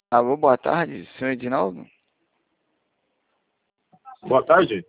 Alô, boa tarde, senhor Edinaldo. Boa tarde.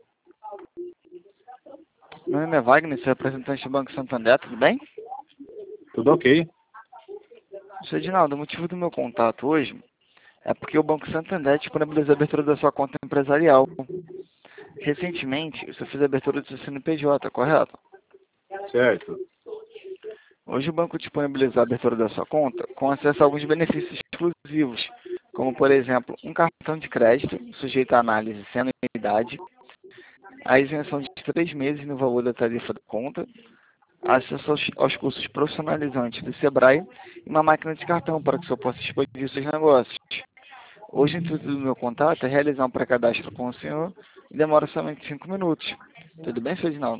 Meu nome é Wagner, sou representante do Banco Santander, tudo bem? Tudo ok? Senhor Edinaldo, o motivo do meu contato hoje é porque o Banco Santander disponibilizou a abertura da sua conta empresarial. Recentemente, você fez a abertura do seu CNPJ, correto? Certo. Hoje o banco disponibilizou a abertura da sua conta com acesso a alguns benefícios exclusivos, como, por exemplo, um cartão de crédito sujeito à análise sem anuidade, a isenção de 3 meses no valor da tarifa da conta, acesso aos cursos profissionalizantes do Sebrae e uma máquina de cartão para que o senhor possa expandir seus negócios. Hoje, o intuito do meu contato é realizar um pré-cadastro com o senhor e demora somente 5 minutos. Tudo bem, senhor Edinaldo?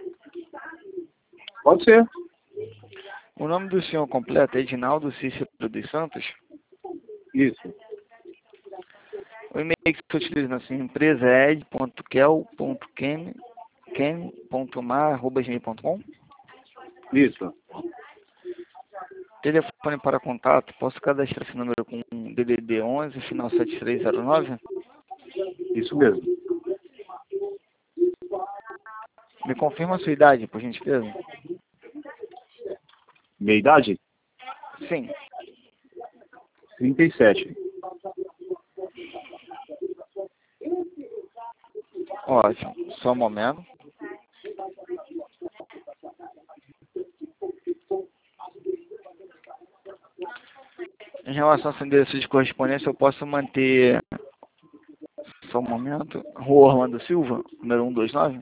Pode ser. O nome do senhor completo é Edinaldo Cícero dos Santos. Isso. O e-mail que você utiliza na sua empresa é ed.kel.ken.mar@gmail.com. Isso. Telefone para contato, posso cadastrar esse número com DDD 11, final 7309? Isso mesmo. Me confirma a sua idade, por gentileza? Minha idade? Sim. 37. Ótimo. Só um momento. Em relação ao seu endereço de correspondência, eu posso manter... Só um momento. Rua Orlando Silva, número 129?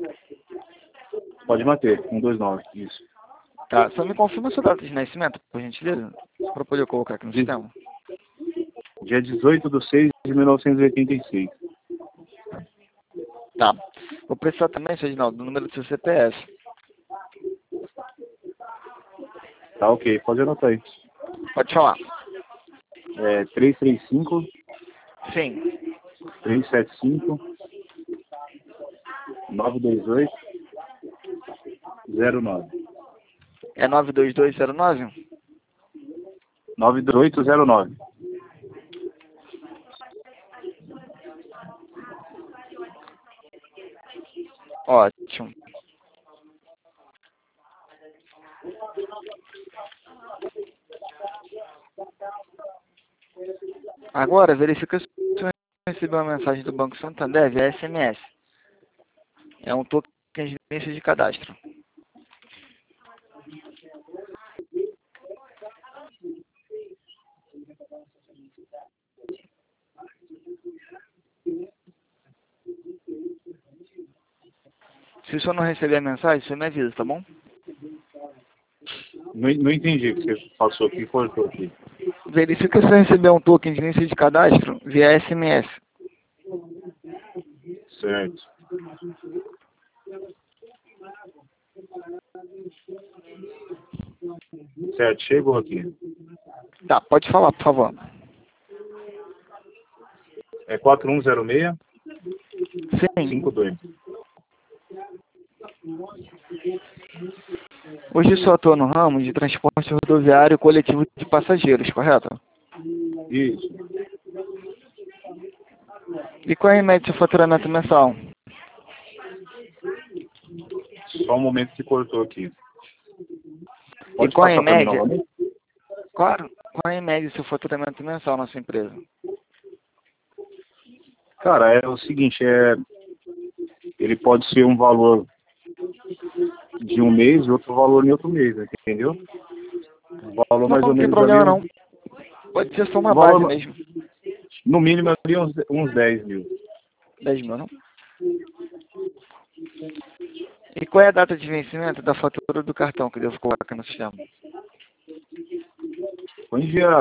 Pode manter. 129. Isso. Tá. Só me confirma a sua data de nascimento, por gentileza? Para poder colocar aqui no sistema. Dia 18/6/1986. Tá. Vou precisar também, senhor Edinaldo, do número do seu CPF. Tá ok. Pode anotar aí. Pode falar. 335 Sim. 375 928 09. É 92209? 92809. Ótimo. Agora, verifica se você recebeu uma mensagem do Banco Santander via SMS. É um token de início de cadastro. Se o senhor não receber a mensagem, você me avisa, tá bom? Não entendi o que você passou aqui e cortou aqui. Verifica se você recebeu um token de início de cadastro via SMS. Certo. Certo. Chegou aqui. Tá, pode falar, por favor. É 4106 Sim. 52. Hoje o senhor atua no ramo de transporte rodoviário coletivo de passageiros, correto? Isso. E qual é a média do seu faturamento mensal? Só um momento que cortou aqui. E Pode qual é passar a para mim média? novamente? Claro. Qual é a média do seu faturamento mensal na sua empresa? Cara, é o seguinte, ele pode ser um valor de um mês e outro valor em outro mês, entendeu? O valor mais Não ou tem menos ali, problema não. Pode ser só o uma base valor, mesmo. no mínimo ali uns 10 mil. 10 mil, não? E qual é a data de vencimento da fatura do cartão que eu devo colocar no sistema? Foi em dia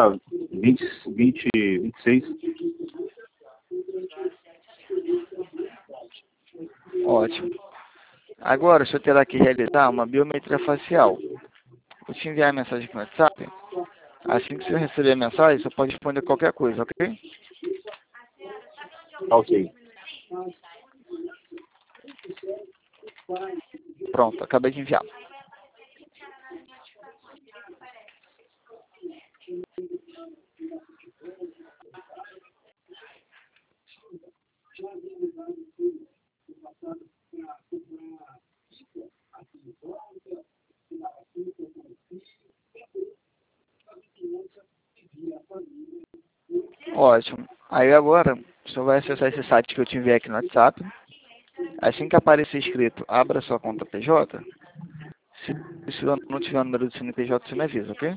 26. Ótimo. Agora, o senhor terá que realizar uma biometria facial. Vou te enviar a mensagem aqui no WhatsApp. Assim que você receber a mensagem, você pode responder qualquer coisa, ok? Ok. Pronto, acabei de enviar. Ótimo. Aí agora, o senhor vai acessar esse site que eu te enviei aqui no WhatsApp. Assim que aparecer escrito, abra sua conta PJ. Se não tiver o número do CNPJ, você me avisa, ok?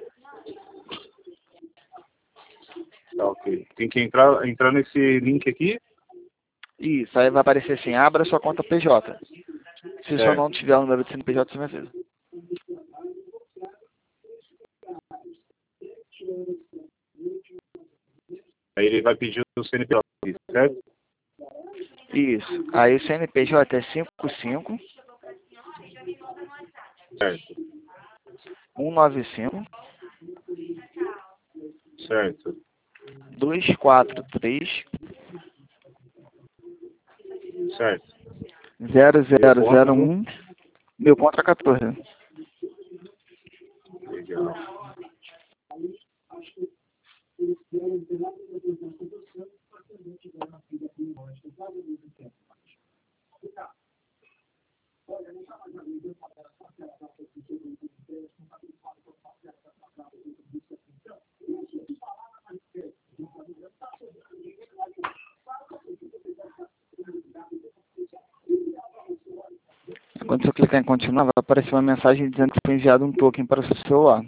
Tá, ok. Tem que entrar nesse link aqui. Isso, aí vai aparecer assim, abra sua conta PJ. Se só Certo. não tiver o número do CNPJ, você me avisa. Aí ele vai pedir o CNPJ, certo? Isso. Aí o CNPJ é 55 Certo. 195 Certo. 243 Certo. Meu conta, viu? 0001 meu contra 14. Legal. Quando você clicar em continuar, vai aparecer uma mensagem dizendo que foi enviado um token para o seu celular.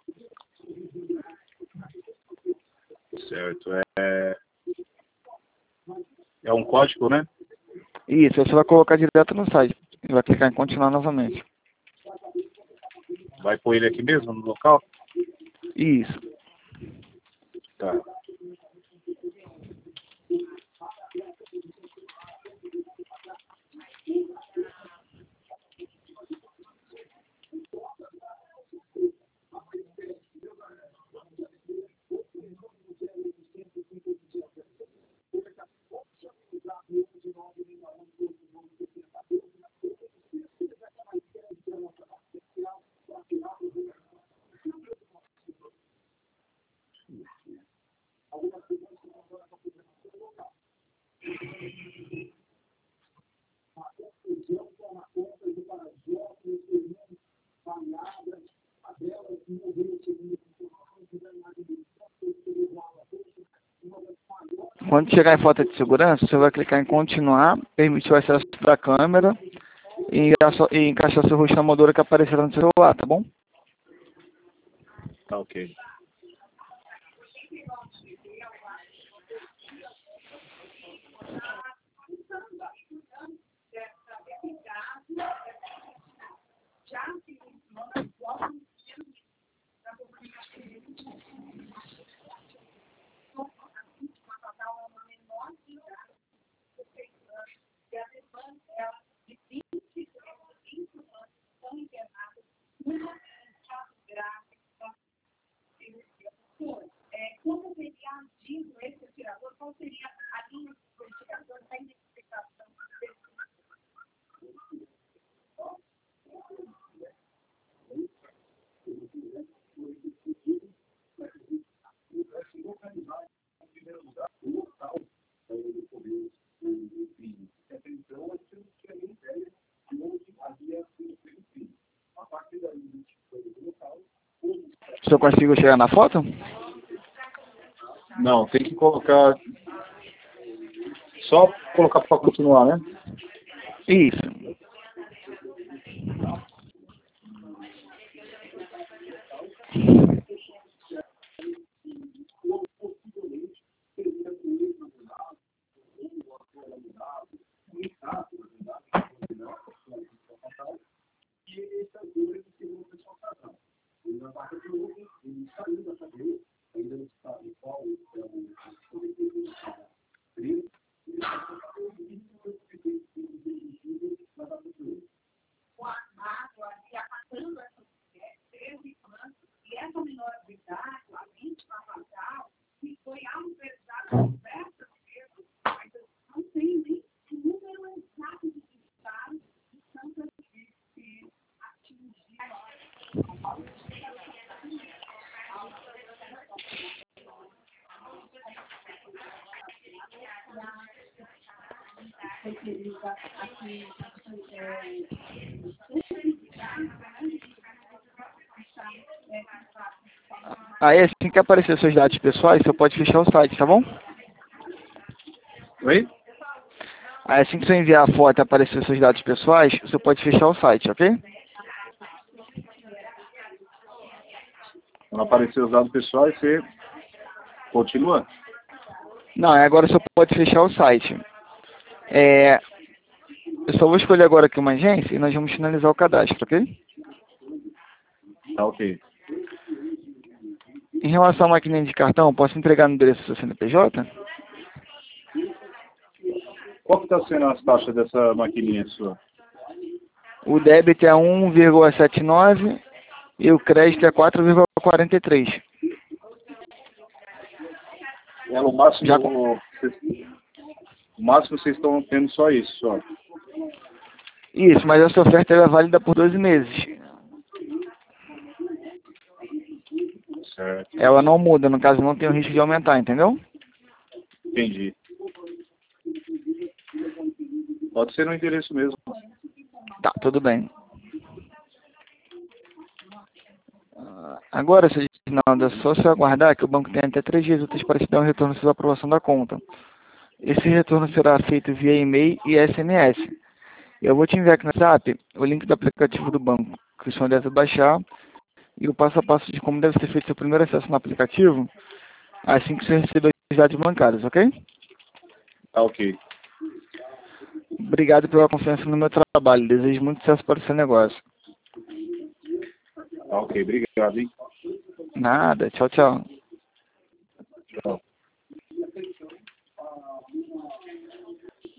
Certo. É um código, né? Isso, aí você vai colocar direto no site. E vai clicar em continuar novamente. Vai pôr ele aqui mesmo, no local? Isso. Tá. Quando chegar em foto de segurança, você vai clicar em continuar, permitir o acesso para a câmera e encaixar seu rosto na moldura que aparecerá no seu celular, tá bom? Tá, ok. Se eu consigo chegar na foto? Não, tem que colocar... Só colocar para continuar, né? Isso. Aí assim que aparecer seus dados pessoais, você pode fechar o site, tá bom? Oi? Aí assim que você enviar a foto e aparecer seus dados pessoais, você pode fechar o site, ok? Quando aparecer os dados pessoais, você continua? Não, agora você pode fechar o site. Eu só vou escolher agora aqui uma agência e nós vamos finalizar o cadastro, ok? Tá ok. Em relação à maquininha de cartão, posso entregar no endereço do seu CNPJ? Qual que está sendo as taxas dessa maquininha sua? O débito é 1,79 e o crédito é 4,43. Ela, o máximo, Já o máximo vocês estão tendo só isso, só. Isso, mas essa oferta é válida por 12 meses. Certo. Ela não muda, no caso não tem o risco de aumentar, entendeu? Entendi. Pode ser no endereço mesmo. Tá, tudo bem. Agora, Reginaldo, é só você aguardar que o banco tem até 3 dias úteis para te dar um retorno sobre a aprovação da conta. Esse retorno será feito via e-mail e SMS. Eu vou te enviar aqui no WhatsApp o link do aplicativo do banco, que o senhor deve baixar, e o passo a passo de como deve ser feito seu primeiro acesso no aplicativo, assim que você receber os dados bancários, ok? Tá ok. Obrigado pela confiança no meu trabalho. Desejo muito sucesso para o seu negócio. Tá ok, obrigado, hein? Nada. Tchau, tchau. Tchau.